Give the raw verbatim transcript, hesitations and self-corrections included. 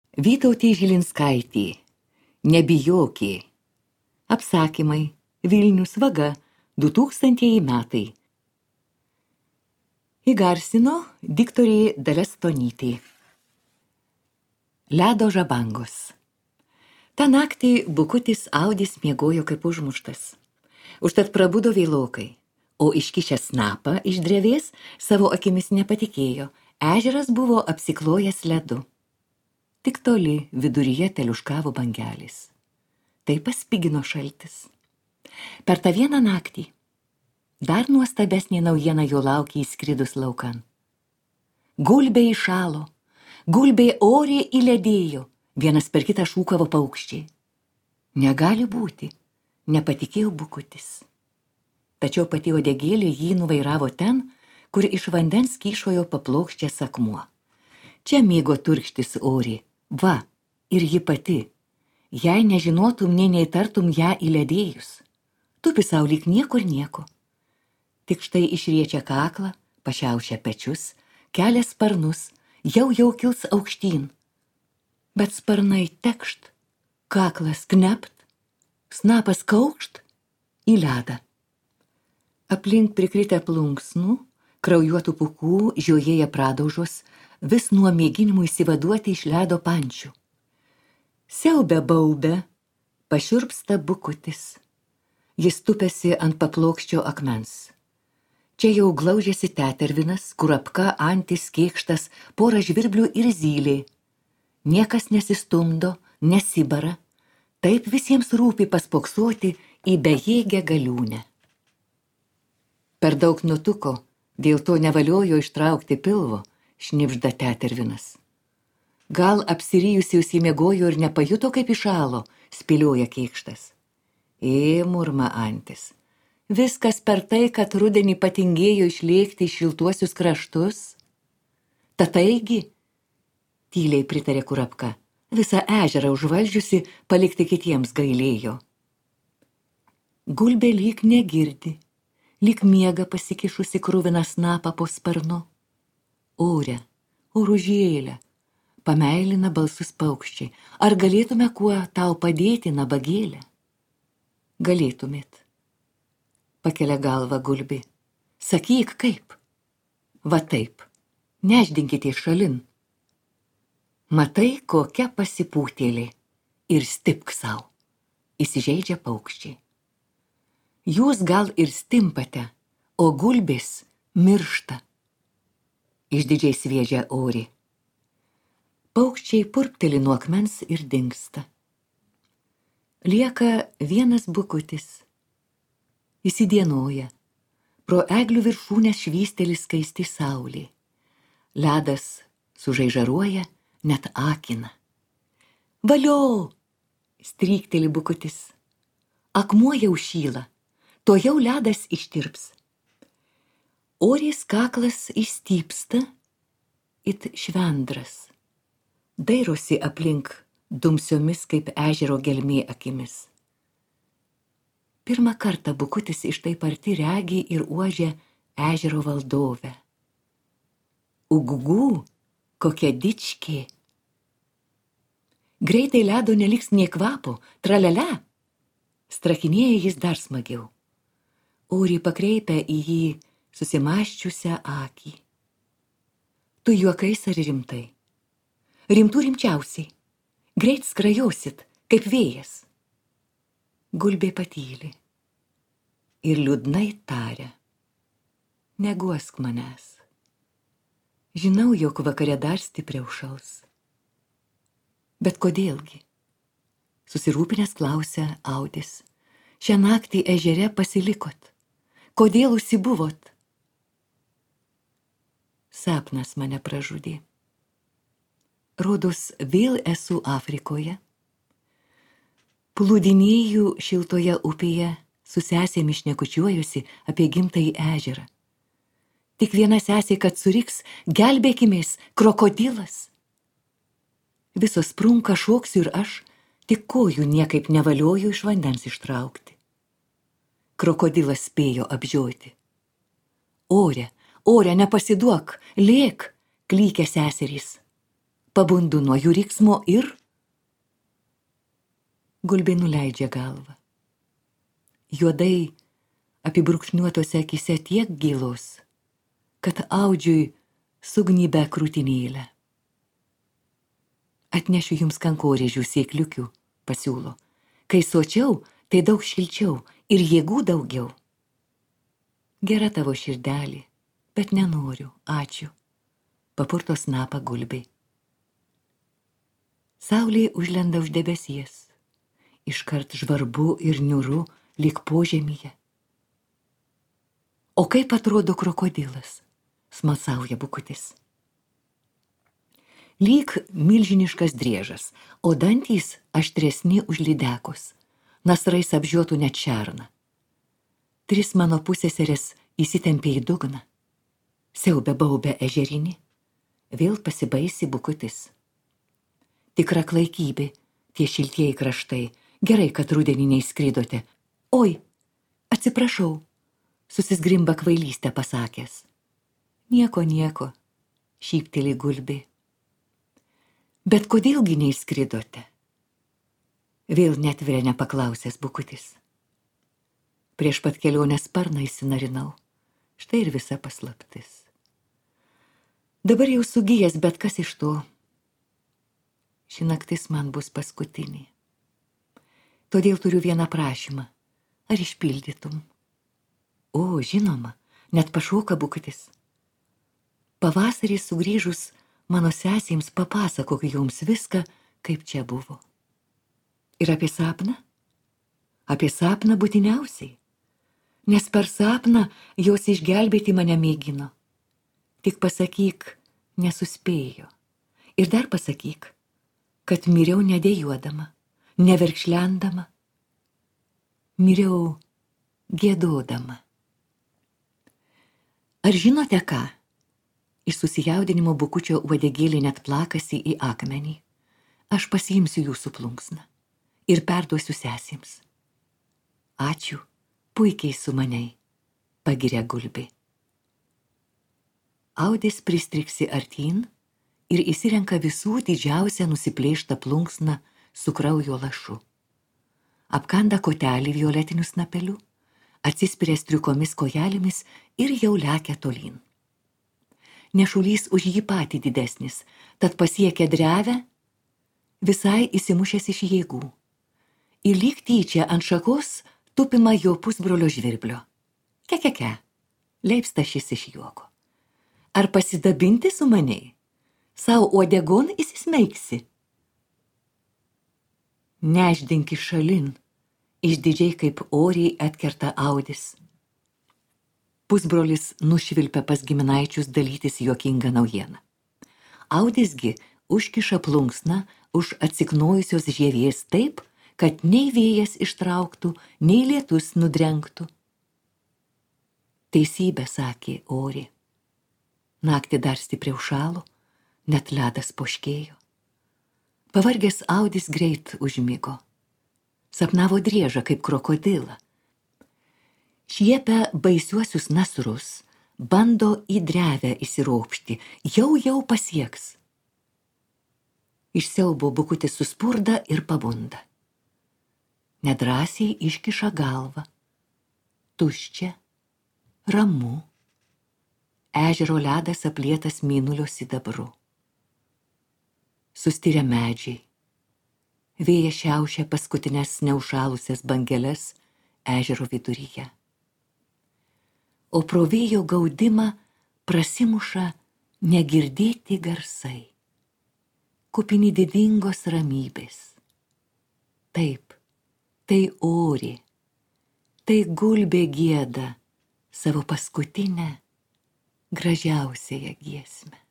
Vytautė Žilinskaitė, Nebijokė. Apsakymai, Vilnius, vaga, du tūkstantieji metai. Įgarsino diktorė Dalia Stonytė. Ledo žabangos. Ta naktį Bukutis Audis miegojo kaip užmuštas. Užtat prabudo vėlokai, o iškišęs snapą iš drevės savo akimis nepatikėjo. Ežeras buvo apsiklojęs ledu. Tik toli viduryje teliuškavo bangelis. Tai paspigino šaltis. Per tą vieną naktį dar nuostabesnė naujiena jo laukė įskridus laukan. Gulbė įšalo, gulbė oriai įledėjo, vienas per kitą šūkavo paukščiai. Negali būti, nepatikėjo Bukutis. Tačiau pati uodegėlė jį nuvairavo ten, kur iš vandens kyšojo paplokščias akmuo. Čia mėgo turkštis oriai, va, ir ji pati. Jei nežinotum, nei neįtartum ją įledėjus. Tupi sau lyg niekur nieko. Tik štai išriečia kaklą, pašiaušia pečius, kelia sparnus, jau jau kils aukštyn. Bet sparnai tekšt, kaklas knept, snapas kaukšt į ledą. Aplink prikritę plunksnų, kraujuotų pūkų žiojėja pradaužos, vis nuo mėginimų įsivaduoti iš ledo pančių. Siaubia baubia, pašiurpsta Bukutis. Jis tupėsi ant paplokščio akmens. Čia jau glaužėsi tetervinas, kurapka, antis, kėkštas, pora žvirblių ir zylė. Niekas nesistumdo, nesibara. Taip visiems rūpi paspoksoti į bejėgę galiūnę. Per daug nutuko, dėl to nevaliojo ištraukti pilvo, šnibžda tetervinas. Gal apsiryjusi užsimiegojo ir nepajuto, kaip išalo, spėlioja kėkštas. Ė, murma antis. Viskas per tai, kad rudenį patingėjo išlėkti į šiltuosius kraštus. Ta taigi, tyliai pritarė kurapka, visą ežerą užvaldžiusi palikti kitiems gailėjo. Gulbė lyg negirdi, lyg miega pasikišusi kruviną snapą po sparnu. Ore, oružėlė, pameilina balsus paukščiai. Ar galėtume kuo tau padėti, nabagėlė? Galėtumėt. Pakelia galvą gulbė. Sakyk, kaip? Va taip, nešdinkite šalin. Matai, kokia pasipūtėlė ir stipk sau. Įsižeidžia paukščiai. Jūs gal ir stimpate, o gulbės miršta. Išdidžiai sviedžia ori. Paukščiai purpteli nuo akmens ir dingsta. Lieka vienas Bukutis. Įsidienoja. Pro eglių viršūnės švysteli skaisti saulė. Ledas sužaižaruoja, net akina. Valio! Strykteli Bukutis. Akmuo jau šyla, to jau ledas ištirps. Orės kaklas išstypsta, it švendras. Dairosi aplink dumsiomis kaip ežero gelmė akimis. Pirmą kartą Bukutis iš taip arti regi ir uožia ežero valdovę. Ugugų, kokia dičkė. Greitai ledo neliks nė kvapo, tralele. Strakinėja jis dar smagiau. Oriai pakreipia į jį susimaščiusią akį. Tu juokais ar rimtai? Rimtų rimčiausiai. Greit skrajosit, kaip vėjas. Gulbė patyli. Ir liūdnai taria. Neguosk manęs. Žinau, jog vakare dar stipriau šals. Bet kodėlgi? Susirūpinęs klausia Audis. Šią naktį ežere pasilikot. Kodėl užsibuvot? Sapnas mane pražudė. Rodos vėl esu Afrikoje. Plūdinėju šiltoje upėje, su sesėmis šnekučiuojusi apie gimtąjį ežerą. Tik viena sesė, kad suriks, gelbėkimės, krokodilas. Visos sprunka, šoksiu ir aš, tik kojų niekaip nevalioju iš vandens ištraukti. Krokodilas spėjo apžioti. Ore, ore, nepasiduok, lėk, klykia seserys. pabundu nuo jų riksmo ir... Gulbė nuleidžia galvą. Juodai apibrukšniuotose akise tiek gilus, kad Audžiui sugnybę krūtinėlę. Atnešiu jums kankorėžių sėkliukių, pasiūlo. Kai sočiau, tai daug šilčiau ir jėgų daugiau. Gera tavo širdelė, bet nenoriu, ačiū. Papurto snapą Gulbė. Saulė užlenda už debesies. Iškart žvarbu ir niūru lyg požemyje. O kaip atrodo krokodilas, smalsauja Bukutis. Lyg milžiniškas driežas, o dantys aštresni už lydekos, nasrais apžiotų net šerną. Tris mano pusseserės įsitempė į dugną. Siaubia baubia ežerinį, vėl pasibaisi Bukutis. Tikra klaikybė, tie šiltieji kraštai, gerai, kad rudenį neįskridote. Oi, atsiprašau, susizgrimba kvailystę pasakęs. Nieko, nieko, šypteli Gulbė. Bet kodėlgi neįskridote? Vėl netveria nepaklausęs Bukutis. Prieš pat kelionę sparną įsinarinau. Štai ir visa paslaptis. Dabar jau sugijęs, bet kas iš to? Ši naktis man bus paskutinė. Todėl turiu vieną prašymą. Ar išpildytum? O, žinoma, net pašoka Bukutis. Pavasarį sugrįžus mano sesėms papasakok joms viską, kaip čia buvo. Ir apie sapną? Apie sapną būtiniausiai. Nes per sapną jos išgelbėti mane mėgino. Tik pasakyk, nesuspėjo. Ir dar pasakyk, kad miriau nedėjuodama, neverkšlendama, miriau gėdodama. Ar žinote ką? Iš susijaudinimo Bukučio uodegėlė net plakasi į akmenį. Aš pasiimsiu jūsų plunksną ir perduosiu sesėms. Ačiū, puikiai sumaniai, pagiria Gulbė. Audis pristriksi artyn ir įsirenka visų didžiausią nusiplėštą plunksną su kraujo lašu. Apkanda kotelį violetiniu snapeliu, atsispiria striukomis kojelėmis ir jau lekia tolyn. Nešulys už jį patį didesnis, tad pasiekia drevę, visai įsimušęs iš jėgų. Ir lyg tyčia ant šakos tupima jo pusbrolio žvirblio. Ke-ke-ke, leipsta šis iš juoko. Ar pasidabinti su maniai? Sau uodegon įsismeigsi? Neždinki šalin, išdidžiai kaip oriai atkerta Audis. Pusbrolis nušvilpia pas giminaičius dalytis juokingą naujieną. Audisgi užkiša plunksną už atsiknojusios žievės taip, kad nei vėjas ištrauktų, nei lietus nudrengtų. Teisybę sakė ori. Naktį dar stipriau šalo, net ledas poškėjo. Pavargęs Audis greit užmigo. Sapnavo driežą kaip krokodilą. Šiepia baisiuosius nasrus, bando į drevę įsiropšti, jau jau pasieks. Iš siaubo Bukutis suspurda ir pabunda. Nedrąsiai iškiša galvą. Tuščia, ramu. Ežero ledas aplietas mėnulio sidabru. Sustiria medžiai. Vėjas šiaušia paskutinės neužšalusias bangeles ežero viduryje. O pro vėjo gaudimą prasimuša negirdėti garsai. Kupini didingos ramybės. Taip, tai ori, tai Gulbė gieda savo paskutinę, gražiausiąją giesmę.